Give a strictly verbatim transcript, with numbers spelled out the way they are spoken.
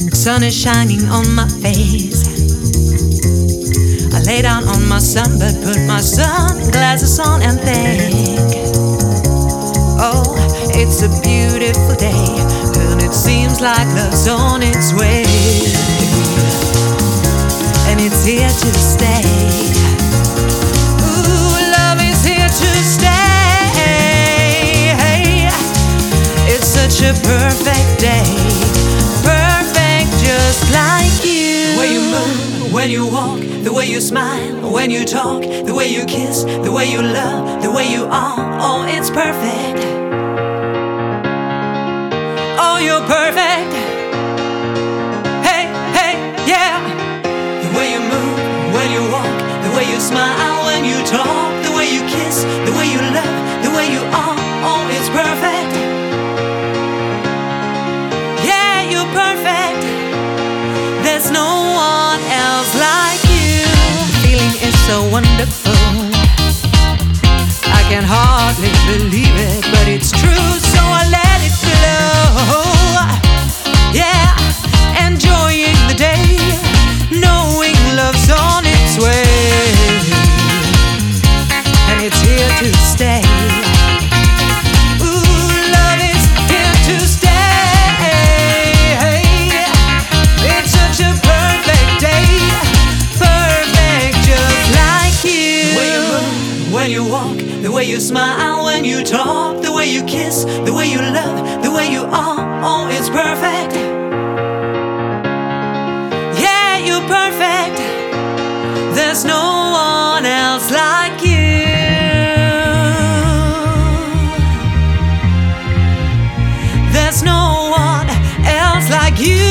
Sun is shining on my face. I lay down on my sunbed, put my sunglasses on and think, oh, it's a beautiful day, and it seems like love's on its way, and it's here to stay. Ooh, love is here to stay. It's such a perfect day, perfect just like you. The way you move, when you walk, the way you smile, when you talk, the way you kiss, the way you love, the way you are, oh, it's perfect. Oh, you're perfect. Hey, hey, yeah. The way you move, when you walk, the way you smile, when you talk, the way you kiss, the way you love, the way you are, oh, it's perfect. Yeah, you're perfect. There's no one else like you. The feeling is so wonderful. I can hardly believe it, but it's true, so I let it flow. Yeah, enjoying the day, knowing love's on its way, and it's here to stay. Ooh, love is here to stay. It's such a perfect day, perfect just like you. The way you move, when you walk, the way you smile, when you talk, the way you kiss, the way you love, the way you are, oh, it's perfect. Yeah, you're perfect. There's no one else like you. There's no one else like you.